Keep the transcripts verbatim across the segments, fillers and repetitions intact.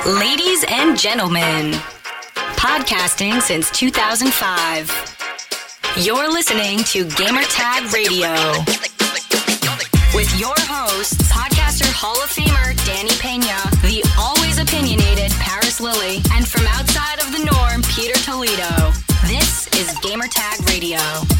Ladies and gentlemen, podcasting since two thousand five. You're listening to Gamertag Radio with your hosts, podcaster Hall of Famer Danny Pena, the always opinionated Paris Lilly, and from outside of the norm, Peter Toledo. This is Gamertag Radio.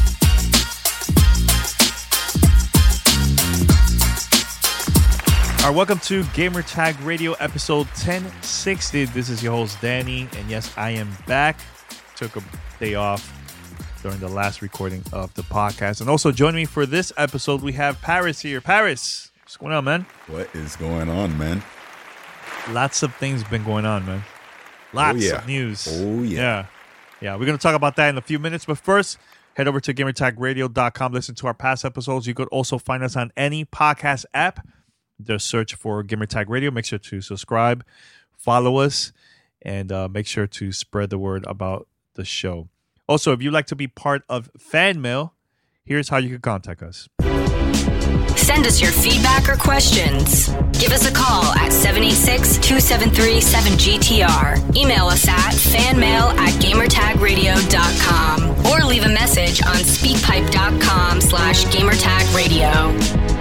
All right, welcome to Gamertag Radio episode ten sixty. This is your host, Danny, and yes, I am back. Took a day off during the last recording of the podcast. And also joining me for this episode, we have Paris here. Paris, what's going on, man? What is going on, man? Lots of things been going on, man. Lots oh, yeah. of news. Oh, yeah. Yeah. Yeah, we're going to talk about that in a few minutes. But first, head over to gamertag radio dot com. Listen to our past episodes. You could also find us on any podcast app. Just search for Gamertag Radio. Make sure to subscribe, follow us, and uh, make sure to spread the word about the show. Also, if you'd like to be part of Fan Mail, here's how you can contact us. Send us your feedback or questions. Give us a call at seven eight six, two seven three, seven G T R. Email us at fanmail at gamertag radio dot com or leave a message on speakpipe dot com slash gamertag radio.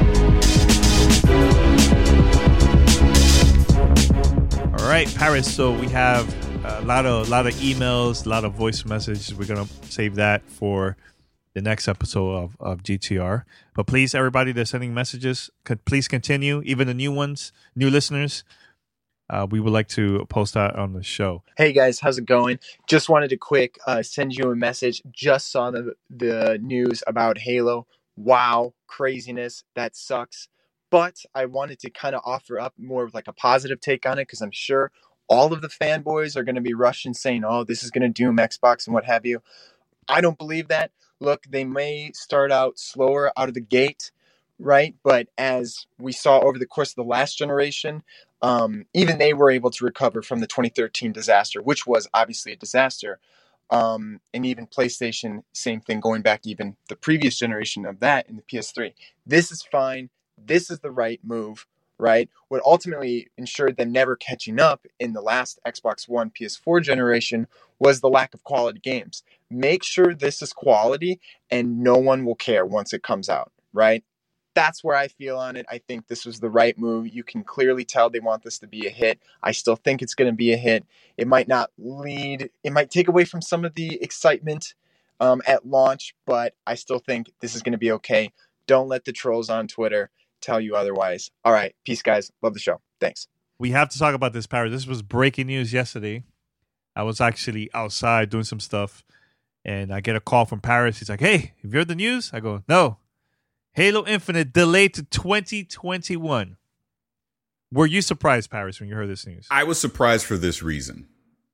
All right, Paris. So we have a lot of a lot of emails, a lot of voice messages. We're gonna save that for the next episode of, of G T R. But please, everybody that's sending messages, could please continue. Even the new ones, new listeners, uh, we would like to post that on the show. Hey guys, how's it going? Just wanted to quick uh, send you a message. Just saw the the news about Halo. Wow, craziness. That sucks. But I wanted to kind of offer up more of like a positive take on it because I'm sure all of the fanboys are going to be rushing saying, oh, this is going to doom Xbox and what have you. I don't believe that. Look, they may start out slower out of the gate, right? But as we saw over the course of the last generation, um, even they were able to recover from the twenty thirteen disaster, which was obviously a disaster. Um, and even PlayStation, same thing, going back even the previous generation of that in the P S three. This is fine. This is the right move, right? What ultimately ensured them never catching up in the last Xbox One, P S four generation was the lack of quality games. Make sure this is quality and no one will care once it comes out, right? That's where I feel on it. I think this was the right move. You can clearly tell they want this to be a hit. I still think it's going to be a hit. It might not lead, it might take away from some of the excitement um, at launch, but I still think this is going to be okay. Don't let the trolls on Twitter tell you otherwise. All right. Peace, guys. Love the show. Thanks. We have to talk about this, Paris. This was breaking news yesterday. I was actually outside doing some stuff, and I get a call from Paris. He's like, hey, have you heard the news? I go, no. Halo Infinite delayed to twenty twenty-one. Were you surprised, Paris, when you heard this news? I was surprised for this reason,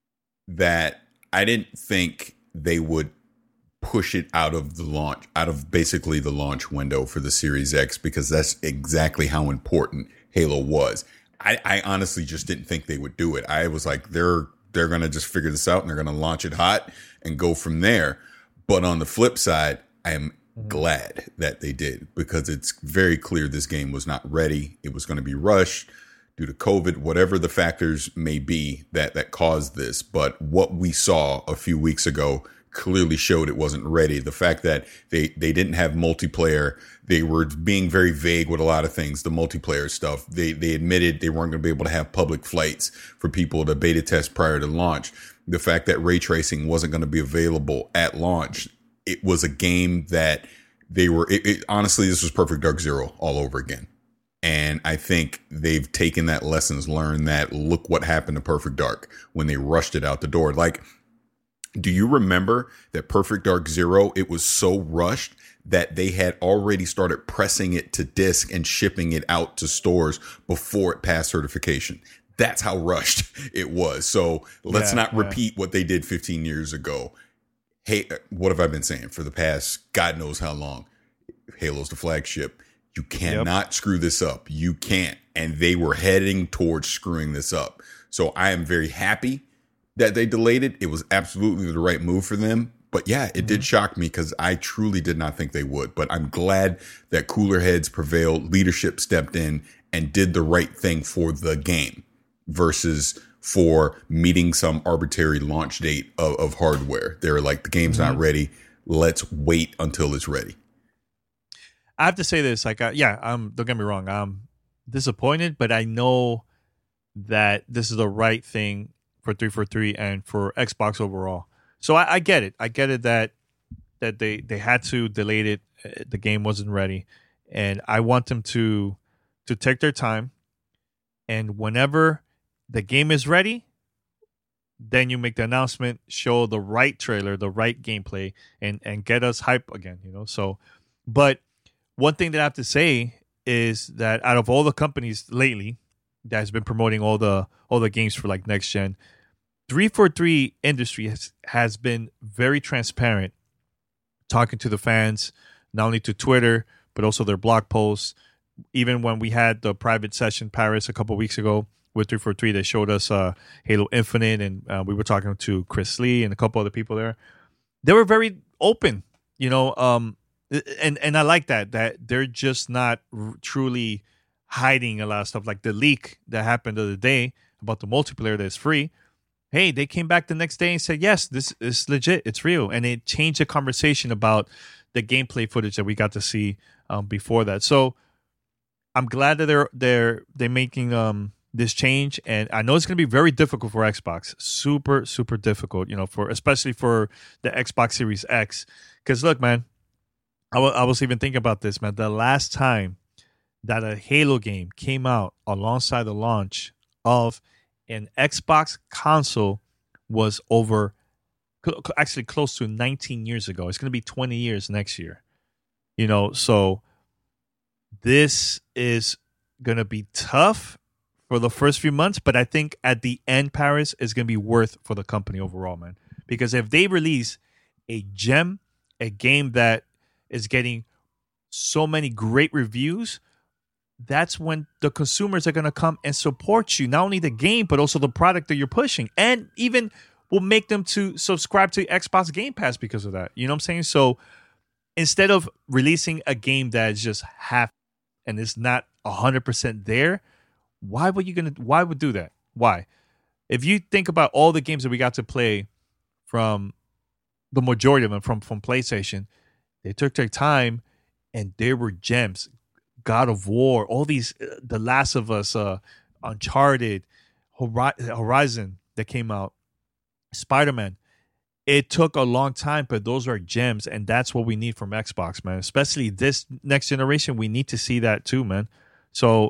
that I didn't think they would push it out of the launch, out of basically the launch window for the Series X, because that's exactly how important Halo was. I, I honestly just didn't think they would do it. I was like, they're they're going to just figure this out and they're going to launch it hot and go from there. But on the flip side, I am glad that they did, because it's very clear this game was not ready. It was going to be rushed due to COVID, whatever the factors may be that that caused this. But what we saw a few weeks ago clearly showed it wasn't ready. The fact that they, they didn't have multiplayer, they were being very vague with a lot of things, the multiplayer stuff. They they admitted they weren't going to be able to have public flights for people to beta test prior to launch. The fact that ray tracing wasn't going to be available at launch. It was a game that they were, it, it, honestly, this was Perfect Dark Zero all over again. And I think they've taken that lessons learned, that look what happened to Perfect Dark when they rushed it out the door. Like, do you remember that Perfect Dark Zero, it was so rushed that they had already started pressing it to disc and shipping it out to stores before it passed certification? That's how rushed it was. So let's yeah, not yeah. repeat what they did fifteen years ago. Hey, what have I been saying for the past God knows how long? Halo's the flagship. You cannot yep. screw this up. You can't. And they were heading towards screwing this up. So I am very happy that they delayed it. It was absolutely the right move for them. But yeah, it mm-hmm. did shock me, because I truly did not think they would. But I'm glad that cooler heads prevailed. Leadership stepped in and did the right thing for the game versus for meeting some arbitrary launch date of, of hardware. They're like, the game's mm-hmm. not ready. Let's wait until it's ready. I have to say this, like, uh, yeah, um, don't get me wrong, I'm disappointed, but I know that this is the right thing for three forty-three and for Xbox overall. So I, I get it. I get it that that they, they had to delay it. The game wasn't ready, and I want them to to take their time. And whenever the game is ready, then you make the announcement, show the right trailer, the right gameplay, and and get us hype again. You know. So, but one thing that I have to say is that out of all the companies lately that has been promoting all the all the games for like next gen, three forty-three Industry has, has been very transparent, talking to the fans, not only to Twitter, but also their blog posts. Even when we had the private session Paris a couple of weeks ago with three forty-three, they showed us uh, Halo Infinite, and uh, we were talking to Chris Lee and a couple other people there. They were very open, you know, um, and, and I like that, that they're just not r- truly hiding a lot of stuff. Like the leak that happened the other day about the multiplayer that's free. Hey, they came back the next day and said, yes, this is legit. It's real. And it changed the conversation about the gameplay footage that we got to see um, before that. So I'm glad that they're they're they're making um, this change, and I know it's going to be very difficult for Xbox. Super, super difficult, you know, for especially for the Xbox Series X. Because look, man, I, w- I was even thinking about this, man. The last time that a Halo game came out alongside the launch of an Xbox console was over, actually close to nineteen years ago. It's going to be twenty years next year. You know, so this is going to be tough for the first few months, but I think at the end, Paris is going to be worth for the company overall, man. Because if they release a gem, a game that is getting so many great reviews, that's when the consumers are going to come and support you. Not only the game, but also the product that you're pushing. And even will make them to subscribe to Xbox Game Pass because of that. You know what I'm saying? So instead of releasing a game that is just half and is not one hundred percent there, why would you gonna why would do that? Why? If you think about all the games that we got to play from the majority of them from, from PlayStation, they took their time and there were gems. God of War, all these, uh, The Last of Us, uh, Uncharted, Horizon that came out, Spider-Man. It took a long time, but those are gems, and that's what we need from Xbox, man. Especially this next generation, we need to see that too, man. So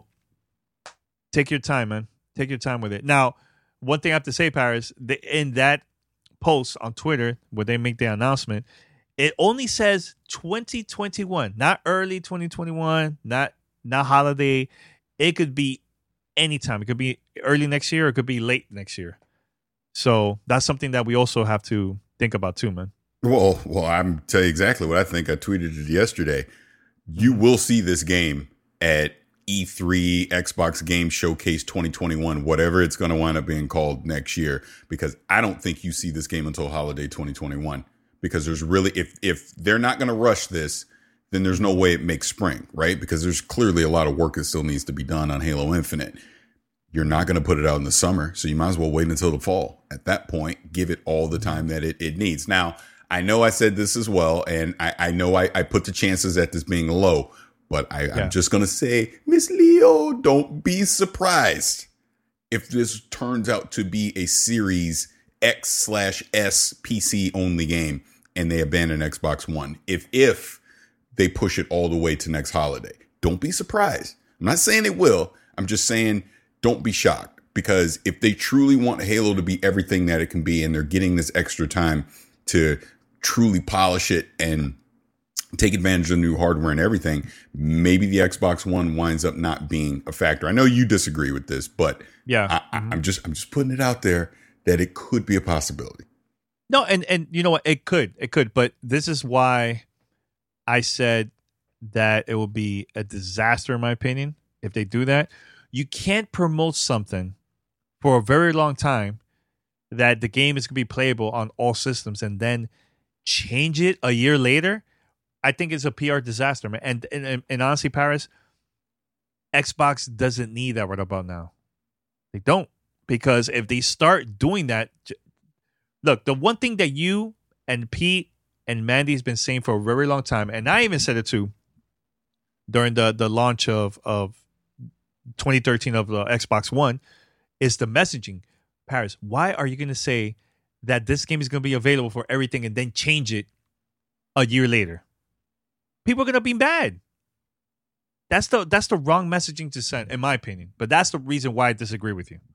take your time, man. Take your time with it. Now, one thing I have to say, Paris, the, in that post on Twitter where they make the announcement, it only says twenty twenty-one, not early twenty twenty-one, not not holiday. It could be anytime. It could be early next year, or it could be late next year. So that's something that we also have to think about too, man. Well, well, I'm tell you exactly what I think. I tweeted it yesterday. You will see this game at E three, Xbox Game Showcase twenty twenty-one, whatever it's going to wind up being called next year, because I don't think you see this game until holiday twenty twenty-one. Because there's really, if if they're not going to rush this, then there's no way it makes spring, right? Because there's clearly a lot of work that still needs to be done on Halo Infinite. You're not going to put it out in the summer, so you might as well wait until the fall. At that point, give it all the time that it, it needs. Now, I know I said this as well, and I, I know I, I put the chances at this being low, but I, yeah. I'm just going to say, Miss Leo, don't be surprised if this turns out to be a Series X slash S P C only game and they abandon Xbox One. If if they push it all the way to next holiday, don't be surprised. I'm not saying it will. I'm just saying don't be shocked, because if they truly want Halo to be everything that it can be and they're getting this extra time to truly polish it and take advantage of new hardware and everything, maybe the Xbox One winds up not being a factor. I know you disagree with this, but yeah, I, mm-hmm. I'm just I'm just putting it out there that it could be a possibility. No, and, and you know what? It could. It could. But this is why I said that it will be a disaster, in my opinion, if they do that. You can't promote something for a very long time that the game is going to be playable on all systems and then change it a year later. I think it's a P R disaster, man. And, and, and honestly, Paris, Xbox doesn't need that right about now. They don't. because if they start doing that, look, the one thing that you and Pete and Mandy's been saying for a very long time, and I even said it too during the the launch of of twenty thirteen of the Xbox One, is the messaging. Paris, why are you going to say that this game is going to be available for everything and then change it a year later? People are going to be mad. That's the that's the wrong messaging to send, in my opinion. But that's the reason why I disagree with you.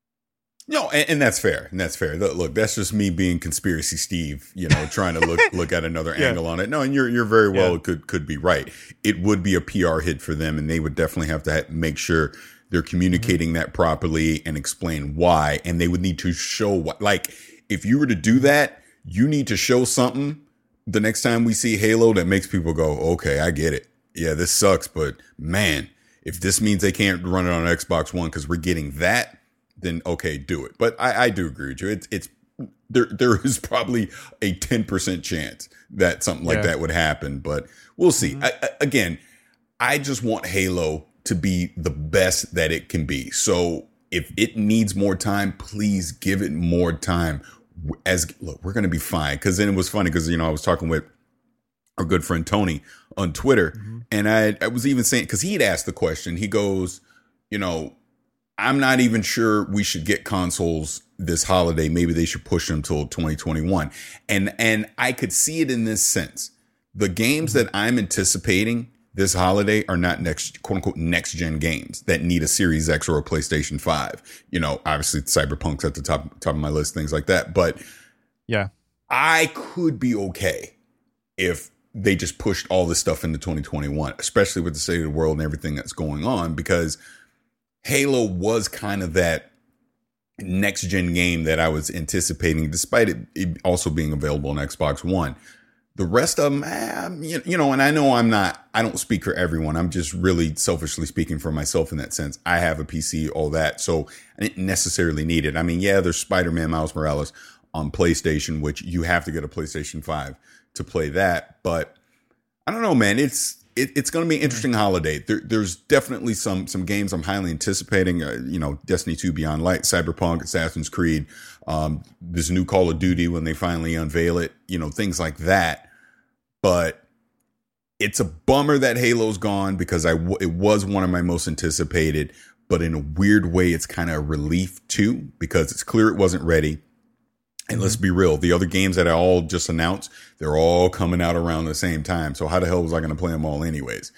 No, and, and that's fair. And that's fair. Look, look, that's just me being conspiracy Steve, you know, trying to look look at another yeah. angle on it. No, and you're you're very well yeah. could could be right. It would be a P R hit for them, and they would definitely have to ha- make sure they're communicating mm-hmm. that properly and explain why. And they would need to show what. Like, if you were to do that, you need to show something the next time we see Halo that makes people go, okay, I get it. Yeah, this sucks, but man, if this means they can't run it on Xbox One because we're getting that, then okay, do it. But I, I do agree with you. It's it's there. There is probably a ten percent chance that something like yeah. that would happen, but we'll see. Mm-hmm. I, I, again, I just want Halo to be the best that it can be. So if it needs more time, please give it more time. As look, we're going to be fine. Because then it was funny because you know I was talking with our good friend Tony on Twitter, mm-hmm. and I I was even saying because he'd asked the question. He goes, you know. I'm not even sure we should get consoles this holiday. Maybe they should push them till twenty twenty-one. And and I could see it in this sense. The games that I'm anticipating this holiday are not next, quote unquote, next gen games that need a Series X or a PlayStation five. You know, obviously Cyberpunk's at the top top of my list, things like that. But yeah, I could be okay if they just pushed all this stuff into twenty twenty-one, especially with the state of the world and everything that's going on, because Halo was kind of that next gen game that I was anticipating, despite it, it also being available on Xbox One. The rest of them, eh, you, you know, and I know I'm not, I don't speak for everyone. I'm just really selfishly speaking for myself in that sense. I have a P C, all that. So I didn't necessarily need it. I mean, yeah, there's Spider-Man Miles Morales on PlayStation, which you have to get a PlayStation five to play that. But I don't know, man. It's, It, it's going to be an interesting holiday. There, there's definitely some some games I'm highly anticipating. Uh, you know, Destiny two Beyond Light, Cyberpunk, Assassin's Creed, um, this new Call of Duty when they finally unveil it. You know, things like that. But it's a bummer that Halo's gone because I w- it was one of my most anticipated. But in a weird way, it's kind of a relief too because it's clear it wasn't ready. And let's be real, the other games that I all just announced, they're all coming out around the same time. So how the hell was I going to play them all anyways?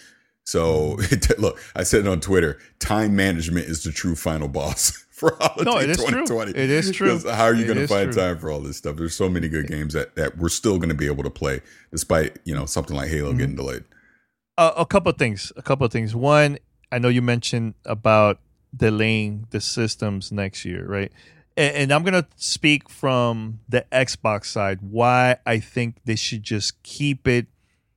So look, I said it on Twitter, time management is the true final boss for holiday no, it is twenty twenty. True. It is true. How are you going to find true. time for all this stuff? There's so many good games that, that we're still going to be able to play despite, you know, something like Halo mm-hmm. getting delayed. Uh, a couple of things, a couple of things. One, I know you mentioned about delaying the systems next year, right? And I'm going to speak from the Xbox side, why I think they should just keep it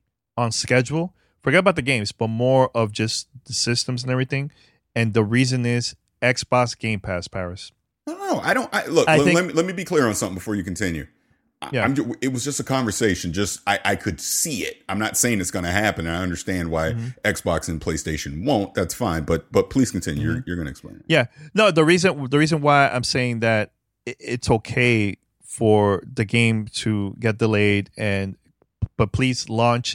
on schedule. Forget about the games, but more of just the systems and everything. And the reason is Xbox Game Pass, Paris. No, no, I don't. I, look, I let, think, let, me, let me be clear on something before you continue. Yeah. I'm, it was just a conversation. Just I, I could see it. I'm not saying it's going to happen. And I understand why mm-hmm. Xbox and PlayStation won't. That's fine. But but please continue. Mm-hmm. You're you're going to explain it. Yeah. No. The reason the reason why I'm saying that it's okay for the game to get delayed, and but please launch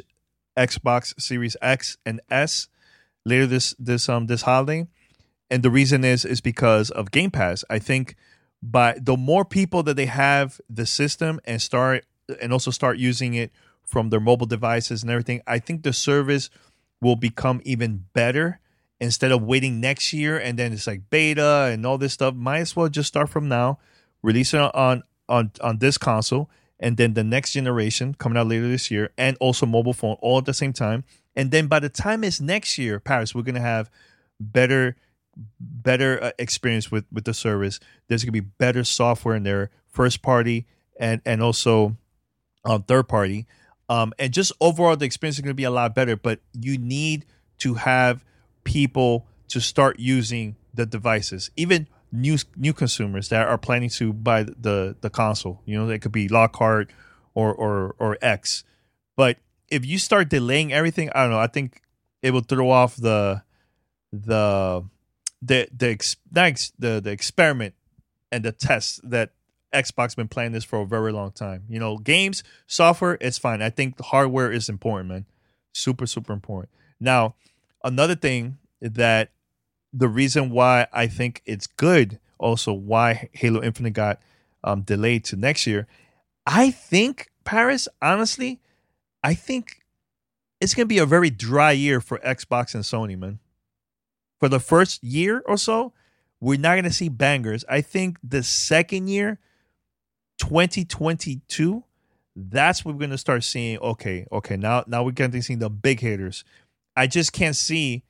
Xbox Series X and S later this this um this holiday. And the reason is is because of Game Pass. I think. But the more people that they have the system and start and also start using it from their mobile devices and everything, I think the service will become even better instead of waiting next year and then it's like beta and all this stuff. Might as well just start from now, release it on on on this console, and then the next generation coming out later this year, and also mobile phone all at the same time. And then by the time it's next year, Paris, we're gonna have better. better uh, experience with, with the service. There's going to be better software in there, first party and, and also um, third party. Um, and just overall, the experience is going to be a lot better, but you need to have people to start using the devices, even new new consumers that are planning to buy the, the console. You know, it could be Lockhart or, or, or X. But if you start delaying everything, I don't know, I think it will throw off the, the, The the ex, the the experiment and the test that Xbox been playing this for a very long time. You know, games, software, it's fine. I think the hardware is important, man. Super, super important. Now, another thing that the reason why I think it's good, also why Halo Infinite got um, delayed to next year, I think, Paris, honestly, I think it's going to be a very dry year for Xbox and Sony, man. For the first year or so, we're not going to see bangers. I think the second year, twenty twenty-two, that's when we're going to start seeing, okay, okay, now, now we're going to see the big hitters. I just can't see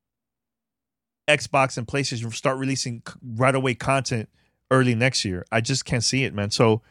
Xbox and PlayStation start releasing right away content early next year. I just can't see it, man. So,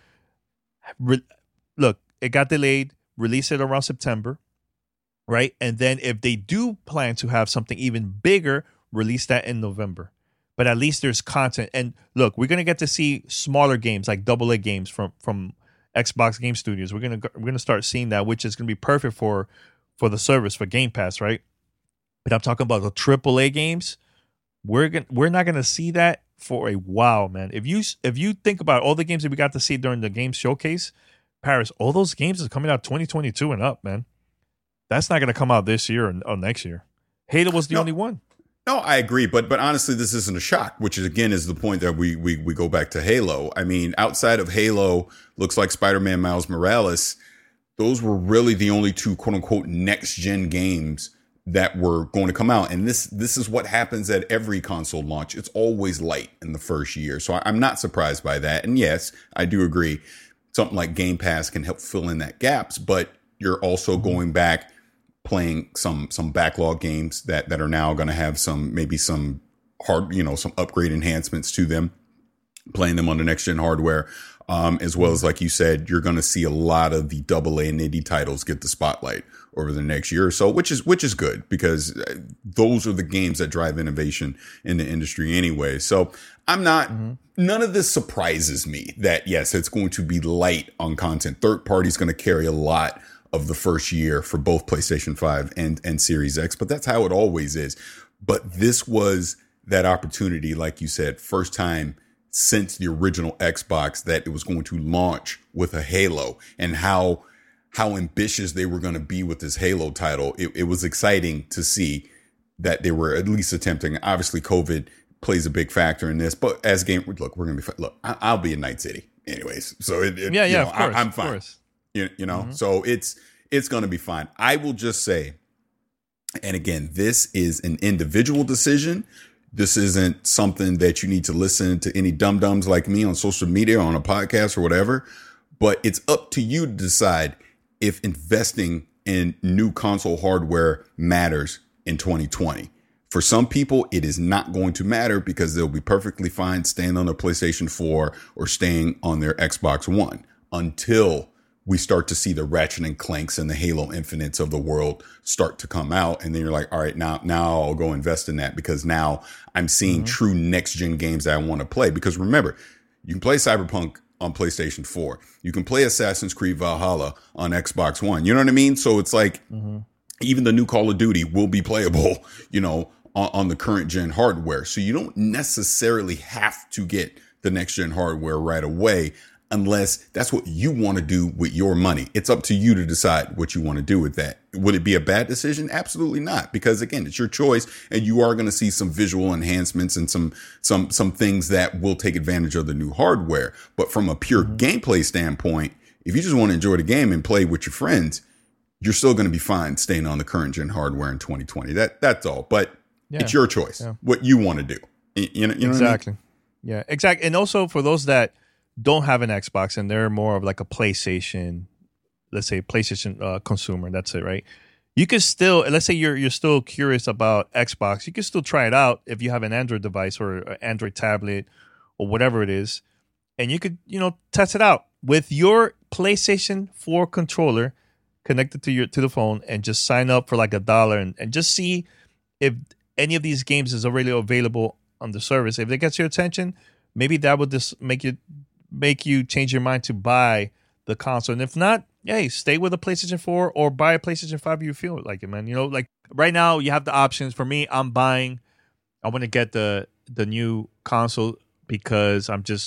re- look, it got delayed. Release it around September, right? And then if they do plan to have something even bigger, release that in November. But at least there's content. And look, we're gonna get to see smaller games like double A games from from Xbox Game Studios. We're gonna we're gonna start seeing that, which is gonna be perfect for for the service for Game Pass, right? But I'm talking about the triple A games. We're gonna we're not gonna see that for a while, man. If you if you think about all the games that we got to see during the game showcase, Paris, all those games is coming out twenty twenty-two and up, man. That's not gonna come out this year or, or next year. Halo was the no, only one. No, I agree, but but honestly, this isn't a shock. Which is again is the point that we we we go back to Halo. I mean, outside of Halo, looks like Spider-Man Miles Morales. Those were really the only two quote unquote next gen games that were going to come out. And this this is what happens at every console launch. It's always light in the first year. So I'm not surprised by that. And yes, I do agree. Something like Game Pass can help fill in that gaps, but you're also going back playing some some backlog games that that are now going to have some maybe some hard, you know, some upgrade enhancements to them, playing them on the next gen hardware. Um, as well as, like you said, you're going to see a lot of the double A and indie titles get the spotlight over the next year or so, which is which is good because those are the games that drive innovation in the industry anyway. So I'm not mm-hmm. none of this surprises me that, yes, it's going to be light on content. Third party is going to carry a lot of the first year for both PlayStation five and, and Series X, but that's how it always is. But this was that opportunity, like you said, first time since the original Xbox that it was going to launch with a Halo, and how how ambitious they were going to be with this Halo title. It, it was exciting to see that they were at least attempting. Obviously, COVID plays a big factor in this, but as game, look, we're going to be look. I, I'll be in Night City anyways, so it, it, yeah, yeah, you know, of course, I, I'm of fine. Course. You, you know, mm-hmm. so it's it's going to be fine. I will just say, and again, this is an individual decision. This isn't something that you need to listen to any dum-dums like me on social media or on a podcast or whatever. But it's up to you to decide if investing in new console hardware matters in twenty twenty. For some people, it is not going to matter because they'll be perfectly fine staying on their PlayStation four or staying on their Xbox One until we start to see the Ratchet and Clanks and the Halo Infinites of the world start to come out. And then you're like, all right, now, now I'll go invest in that because now I'm seeing mm-hmm. true next gen games that I want to play. Because remember, you can play Cyberpunk on PlayStation four. You can play Assassin's Creed Valhalla on Xbox One. You know what I mean? So it's like mm-hmm. even the new Call of Duty will be playable, you know, on, on the current gen hardware. So you don't necessarily have to get the next gen hardware right away, unless that's what you want to do with your money. It's up to you to decide what you want to do with that. Would it be a bad decision? Absolutely not. Because again, it's your choice and you are going to see some visual enhancements and some, some, some things that will take advantage of the new hardware. But from a pure mm-hmm. gameplay standpoint, if you just want to enjoy the game and play with your friends, you're still going to be fine staying on the current gen hardware in twenty twenty. That, that's all. But yeah. it's your choice, yeah. what you want to do. You know, you know exactly. what I mean? Yeah, exactly. And also for those that don't have an Xbox and they're more of like a PlayStation, let's say PlayStation uh, consumer, that's it, right? You can still, let's say you're you're still curious about Xbox, you can still try it out if you have an Android device or an Android tablet or whatever it is, and you could, you know, test it out with your PlayStation four controller connected to your to the phone and just sign up for like a dollar and, and just see if any of these games is already available on the service. If it gets your attention, maybe that would just make you make you change your mind to buy the console. And if not, hey, stay with a PlayStation four or buy a PlayStation five if you feel like it, man. You know, like right now you have the options. For me, I'm buying, I want to get the the new console because I'm just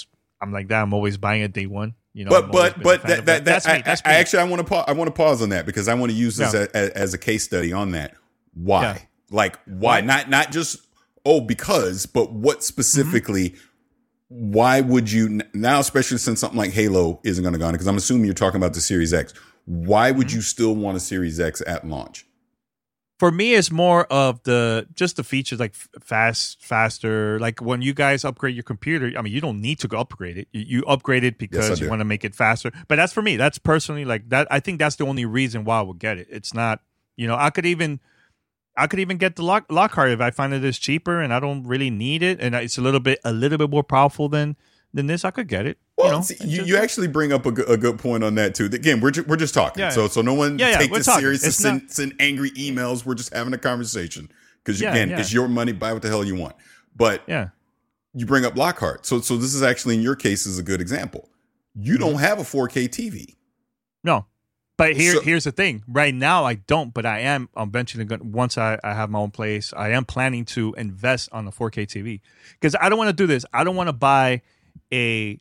I'm like that. I'm always buying it day one. You know, but I'm always but been a but fan that, of that, that That's me. I, That's I, me. actually I want to pa- I want to pause on that because I want to use this Yeah. as, as a case study on that. Why? Yeah. Like why? Why? Not not just oh because, but what specifically? Mm-hmm. Why would you now, especially since something like Halo isn't going to go on? Because I'm assuming you're talking about the Series X. Why would Mm-hmm. you still want a Series X at launch? For me, it's more of the just the features like f- fast, faster. Like when you guys upgrade your computer, I mean, you don't need to go upgrade it. You, you upgrade it because Yes, I you do. want to make it faster. But that's for me. That's personally like that. I think that's the only reason why I would get it. It's not, you know, I could even, I could even get the lock Lockhart if I find it is cheaper and I don't really need it, and it's a little bit, a little bit more powerful than than this. I could get it. Well, you know, see, It's you, just- you actually bring up a good, a good point on that too. Again, we're ju- we're just talking, Yeah. so so no one Yeah, yeah, take we're this talking. serious. It's Send, not- send angry emails. We're just having a conversation because Yeah, again, yeah. it's your money. Buy what the hell you want. But yeah. you bring up Lockhart, so so this is actually in your case is a good example. You Mm-hmm. don't have a four K T V. No, but here, So- here's the thing. Right now, I don't, but I am eventually going. Once I, I have my own place, I am planning to invest on a four K T V because I don't want to do this. I don't want to buy a.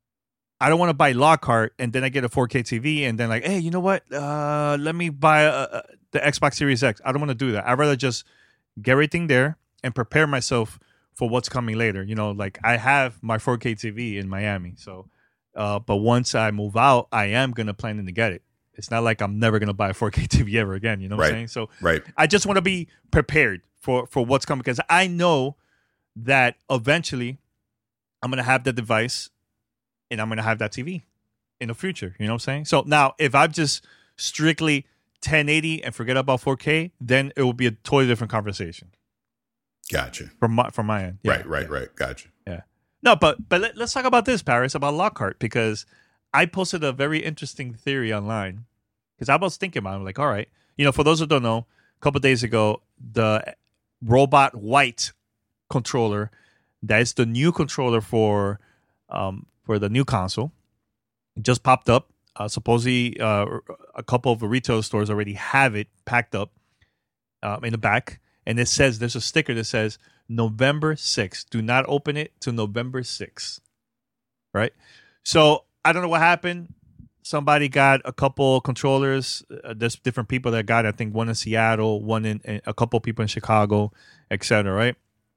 I don't want to buy Lockhart and then I get a four K T V and then like, hey, you know what? Uh, let me buy a, a, the Xbox Series X. I don't want to do that. I'd rather just get everything there and prepare myself for what's coming later. You know, like I have my four K T V in Miami, so. Uh, but once I move out, I am gonna plan to get it. It's not like I'm never gonna buy a four K T V ever again. You know what Right. I'm saying? So Right. I just want to be prepared for for what's coming because I know that eventually I'm gonna have the device and I'm gonna have that T V in the future. You know what I'm saying? So now if I'm just strictly ten eighty and forget about four K, then it will be a totally different conversation Gotcha. from my from my end. Yeah. Right. Right. Right. Gotcha. Yeah. No, but but let, let's talk about this, Paris, about Lockhart, because I posted a very interesting theory online. Because I was thinking about it, I'm like, all right, you know, for those who don't know, a couple days ago, the Robot White controller, that is the new controller for um for the new console, just popped up. Uh, supposedly, uh, a couple of retail stores already have it packed up um, in the back, and it says there's a sticker that says November sixth. Do not open it till November sixth. Right? So I don't know what happened. Somebody got a couple controllers. Uh, there's different people that got it. I think one in Seattle, one in, in a couple people in Chicago, et cetera. Right?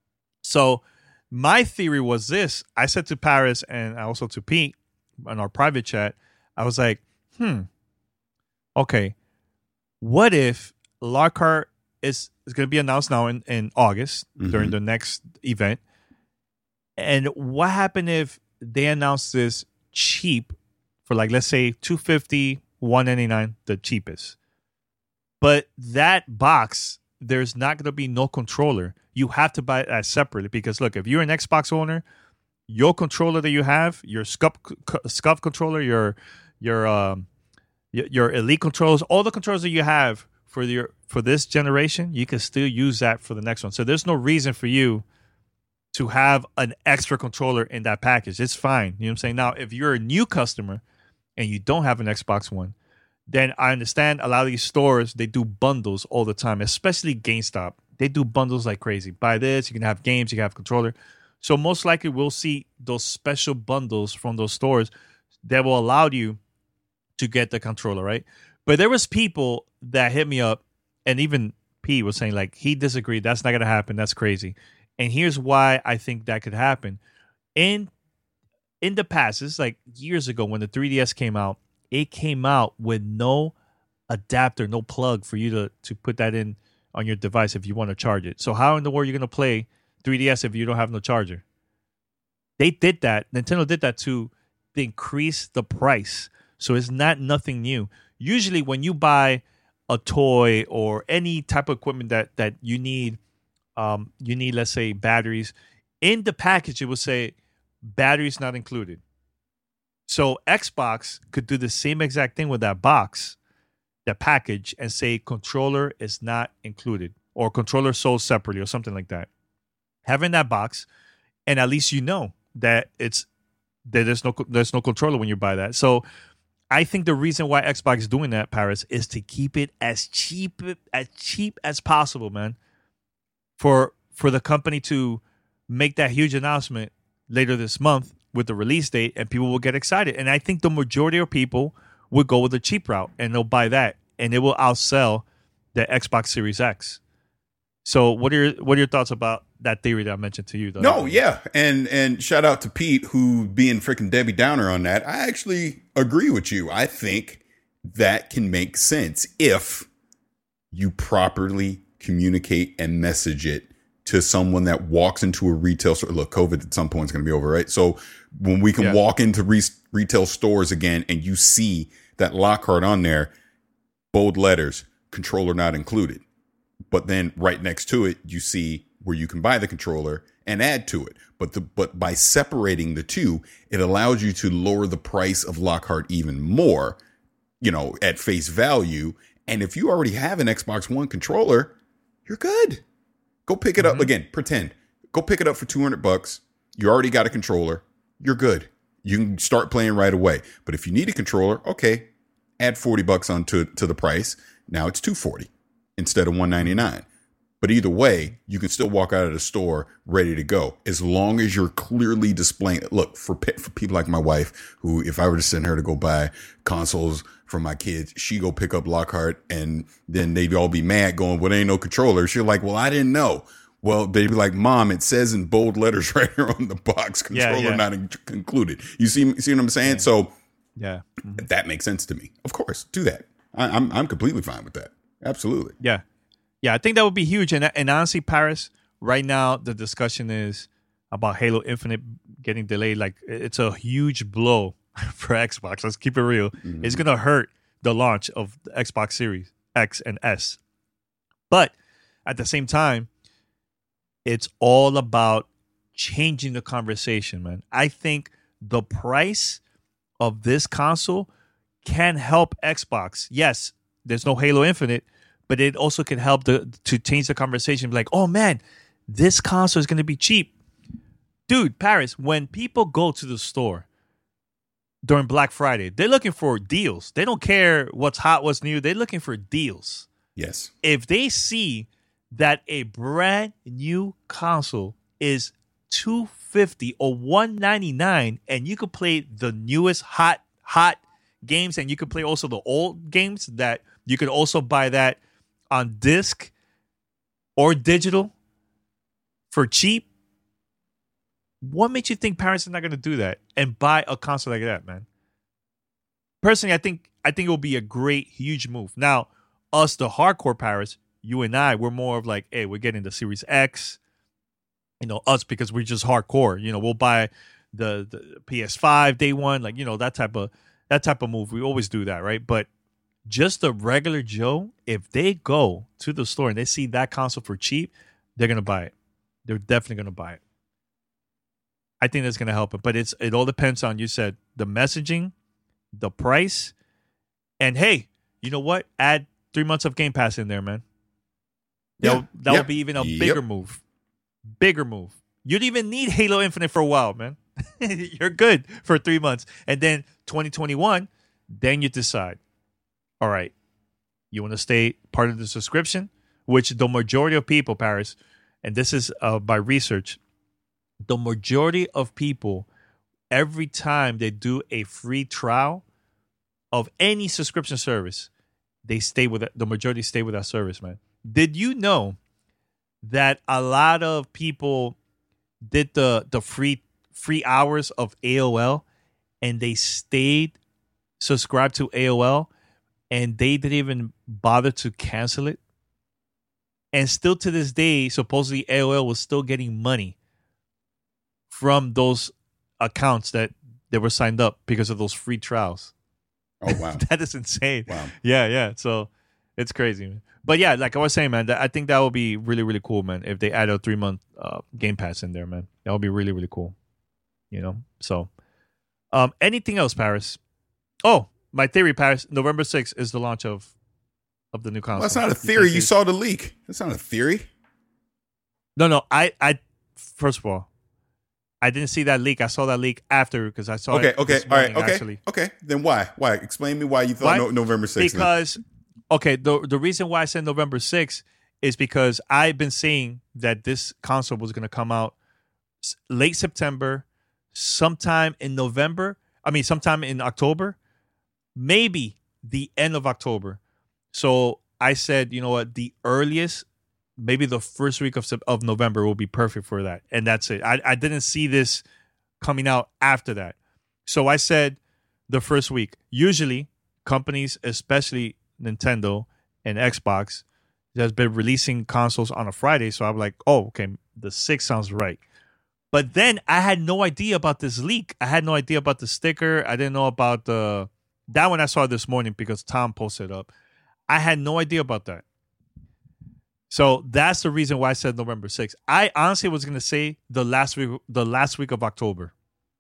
So my theory was this. I said to Paris and also to Pete on our private chat, I was like, hmm, okay, what if Lockhart is, is going to be announced now in, in August Mhm. during the next event? And what happened if they announce this cheap for like, let's say two fifty, one ninety-nine, the cheapest. But that box, there's not going to be no controller. You have to buy that separately because look, if you're an Xbox owner, your controller that you have, your scuff, scuff controller, your your um your, your elite controllers, all the controllers that you have for your for this generation, you can still use that for the next one. So there's no reason for you to have an extra controller in that package. It's fine. You know what I'm saying? Now, if you're a new customer and you don't have an Xbox One, then I understand a lot of these stores, they do bundles all the time, especially GameStop. They do bundles like crazy. Buy this, you can have games, you can have controller. So most likely we'll see those special bundles from those stores that will allow you to get the controller, right? But there was people that hit me up, and even P was saying like he disagreed. That's not gonna happen. That's crazy. And here's why I think that could happen. In in the past, this is like years ago when the three D S came out, it came out with no adapter, no plug for you to to put that in on your device if you want to charge it. So how in the world are you gonna play three D S if you don't have no charger? They did that. Nintendo did that to increase the price. So it's not nothing new. Usually when you buy a toy or any type of equipment that that you need, um, you need, let's say, batteries, in the package it will say batteries not included. So Xbox could do the same exact thing with that box, that package, and say controller is not included or controller sold separately or something like that. Having that box, and at least you know that it's that there's no there's no controller when you buy that. So I think the reason why Xbox is doing that, Paris, is to keep it as cheap as cheap as possible, man. For for the company to make that huge announcement later this month with the release date, and people will get excited. And I think the majority of people would go with the cheap route, and they'll buy that, and it will outsell the Xbox Series X. So, what are your, what are your thoughts about that theory that I mentioned to you? Though? No, yeah, and and shout out to Pete, who being freaking Debbie Downer on that. I actually agree with you. I think that can make sense if you properly communicate and message it to someone that walks into a retail store. Look, COVID at some point is going to be over, right? So when we can yeah. walk into re- retail stores again and you see that Lockhart on there, bold letters, controller not included. But then right next to it, you see where you can buy the controller and add to it. But the but by separating the two, it allows you to lower the price of Lockhart even more, you know, at face value. And if you already have an Xbox One controller, you're good. Go pick it mm-hmm. up again. Pretend. Go pick it up for two hundred bucks. You already got a controller. You're good. You can start playing right away. But if you need a controller, okay, add forty bucks onto to the price. Now it's two forty instead of one ninety-nine. But either way, you can still walk out of the store ready to go as long as you're clearly displaying. Look, for for people like my wife, who if I were to send her to go buy consoles for my kids, she go pick up Lockhart, and then they'd all be mad going, well, there ain't no controller. She's like, well, I didn't know. Well, they'd be like, Mom, it says in bold letters right here on the box, controller yeah, yeah. not in- included. You see, see what I'm saying? Yeah. So yeah, mm-hmm. that makes sense to me. Of course, do that. I, I'm I'm completely fine with that. Absolutely. Yeah. Yeah, I think that would be huge. And, and honestly, Paris, right now, the discussion is about Halo Infinite getting delayed. Like, it's a huge blow for Xbox. Let's keep it real. Mm-hmm. It's going to hurt the launch of the Xbox Series X and S. But at the same time, it's all about changing the conversation, man. I think the price of this console can help Xbox. Yes, there's no Halo Infinite, but it also can help the, to change the conversation. Like, oh, man, this console is going to be cheap. Dude, Paris, when people go to the store during Black Friday, they're looking for deals. They don't care what's hot, what's new. They're looking for deals. Yes. If they see that a brand new console is two hundred fifty dollars or one ninety-nine, and you could play the newest hot, hot games, and you could play also the old games that you could also buy that on disc or digital for cheap, what makes you think parents are not going to do that and buy a console like that, man? Personally, I think I think it will be a great, huge move. Now, us, the hardcore parents, you and I, we're more of like, hey, we're getting the Series X. You know, us because we're just hardcore. You know, we'll buy the, the P S five day one, like, you know, that type of that type of move. We always do that, right? But just the regular Joe, if they go to the store and they see that console for cheap, they're gonna buy it. They're definitely gonna buy it. I think that's gonna help it. But it's it all depends on, you said, the messaging, the price, and hey, you know what? Add three months of Game Pass in there, man. Yeah, that yep. would be even a yep. bigger move. Bigger move. You don't even need Halo Infinite for a while, man. You're good for three months. And then twenty twenty-one, then you decide, all right, you want to stay part of the subscription, which the majority of people, Paris, and this is uh, by research, the majority of people, every time they do a free trial of any subscription service, they stay with it. The majority stay with that service, man. Did you know that a lot of people did the the free free hours of A O L and they stayed subscribed to A O L and they didn't even bother to cancel it? And still to this day, supposedly A O L was still getting money from those accounts that they were signed up because of those free trials. Oh, wow. That is insane. Wow. Yeah, yeah. So it's crazy, man. But yeah, like I was saying, man, I think that would be really, really cool, man, if they add a three-month uh, Game Pass in there, man. That would be really, really cool. You know? So, um, anything else, Paris? Oh, my theory, Paris, November sixth is the launch of of the new console. Well, that's not a theory. You, you saw the leak. That's not a theory. No, no. I, I, first of all, I didn't see that leak. I saw that leak after because I saw okay, it Okay, this okay, morning, all right, okay, actually. okay. Then why? Why? Explain me why you thought Why? No, November sixth. Because, okay, the the reason why I said November sixth is because I've been saying that this console was going to come out late September, sometime in November. I mean, sometime in October, maybe the end of October. So I said, you know what, the earliest, maybe the first week of Sep- of November will be perfect for that. And that's it. I, I didn't see this coming out after that. So I said the first week. Usually companies, especially Nintendo and Xbox, has been releasing consoles on a Friday. So I'm like, oh, okay, the sixth sounds right. But then I had no idea about this leak. I had no idea about the sticker. I didn't know about the... That one I saw this morning because Tom posted up. I had no idea about that. So that's the reason why I said November sixth. I honestly was going to say the last week the last week of October.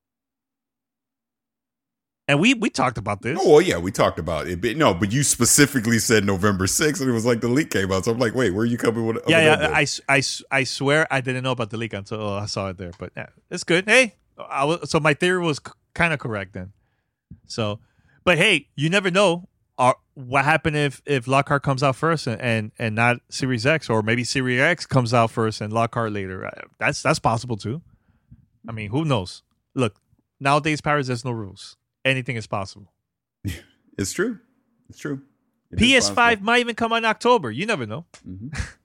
And we we talked about this. Oh, well, yeah, we talked about it. But no, but you specifically said November sixth, and it was like the leak came out. So I'm like, wait, where are you coming with? Yeah, yeah. I, I, I swear I didn't know about the leak until oh, I saw it there. But yeah, it's good. Hey, I was, so my theory was c- kind of correct then. So, but hey, you never know. Uh, what happened if, if Lockhart comes out first and, and, and not Series X, or maybe Series X comes out first and Lockhart later? Uh, that's that's possible too. I mean, who knows? Look, nowadays, Paris, there's no rules. Anything is possible. It's true. It's true. It P S five might even come out in October. You never know. Mm-hmm.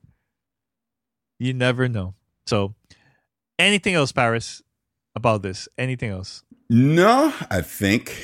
You never know. So, anything else, Paris, about this? Anything else? No, I think,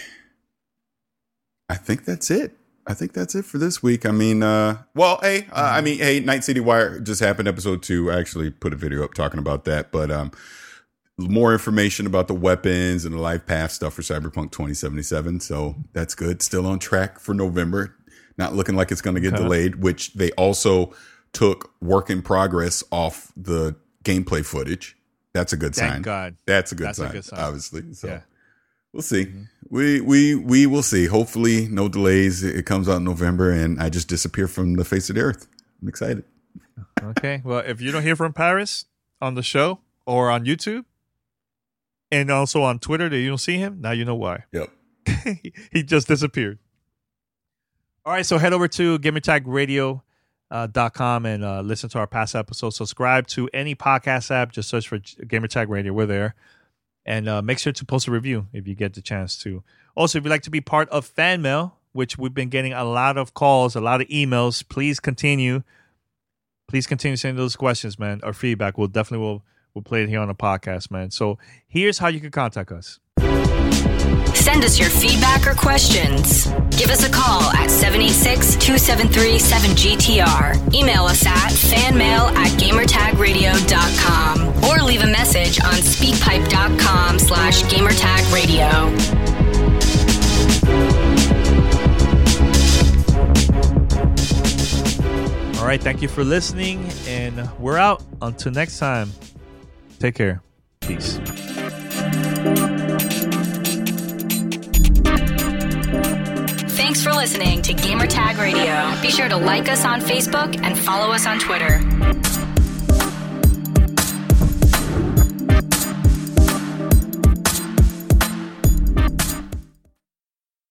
I think that's it. I think that's it for this week. I mean, uh, well, hey, uh, I mean, hey, Night City Wire just happened, episode two. I actually put a video up talking about that, but um. more information about the weapons and the life path stuff for Cyberpunk twenty seventy-seven. So that's good. Still on track for November. Not looking like it's going to get okay. delayed, which they also took work in progress off the gameplay footage. That's a good Thank sign. God. That's a good, that's sign, a good sign, obviously. So yeah. We'll see. Mm-hmm. We, we, we will see. Hopefully no delays. It comes out in November and I just disappear from the face of the earth. I'm excited. Okay. Well, if you don't hear from Paris on the show or on YouTube, and also on Twitter that you don't see him, now you know why. Yep. He just disappeared. All right, so head over to gamertag radio dot com and uh, listen to our past episodes. Subscribe to any podcast app. Just search for Gamertag Radio. We're there. And uh, make sure to post a review if you get the chance to. Also, if you'd like to be part of Fan Mail, which we've been getting a lot of calls, a lot of emails, please continue. Please continue sending those questions, man, or feedback. We'll definitely will we'll play it here on the podcast, man. So here's how you can contact us. Send us your feedback or questions. Give us a call at seven eight six, two seven three, seven G T R. Email us at fanmail at gamertagradio dot com or leave a message on speakpipe.com slash gamertagradio. All right, thank you for listening, and we're out. Until next time, take care. Peace. Thanks for listening to Gamertag Radio. Be sure to like us on Facebook and follow us on Twitter.